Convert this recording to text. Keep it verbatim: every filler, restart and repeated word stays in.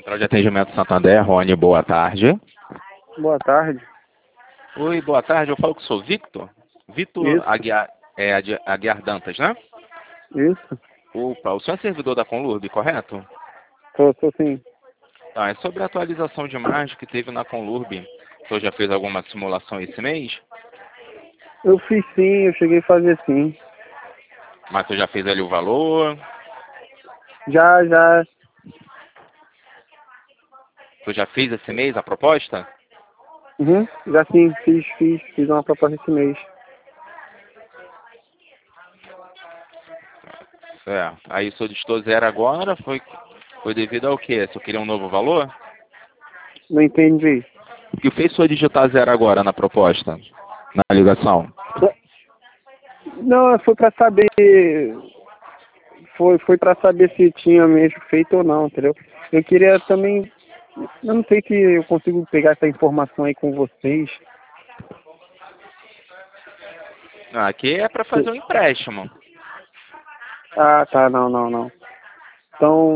Central de Atendimento Santander, Rony, boa tarde. Boa tarde. Oi, boa tarde, eu falo que sou Victor. Vitor Isso. Aguiar, é, Adi- Aguiar Dantas, né? Isso. Opa, o senhor é servidor da Conlurb, correto? Tô, tô sim. Tá, é sobre a atualização de imagem que teve na Conlurb. O senhor já fez alguma simulação esse mês? Eu fiz sim, eu cheguei a fazer sim. Mas o senhor já fez ali o valor? Já, já. O senhor já fez esse mês a proposta? Uhum. Já sim, fiz, fiz, fiz uma proposta esse mês. Certo. Aí o senhor distou zero agora, foi, foi devido ao quê? O senhor queria um novo valor? Não entendi. O que fez o senhor digitar zero agora na proposta? Na ligação? Não, foi pra saber. Foi, foi pra saber se tinha mesmo feito ou não, entendeu? Eu queria também. Eu não sei se eu consigo pegar essa informação aí com vocês. Ah, aqui é para fazer um empréstimo. Ah, tá, não, não, não. Então,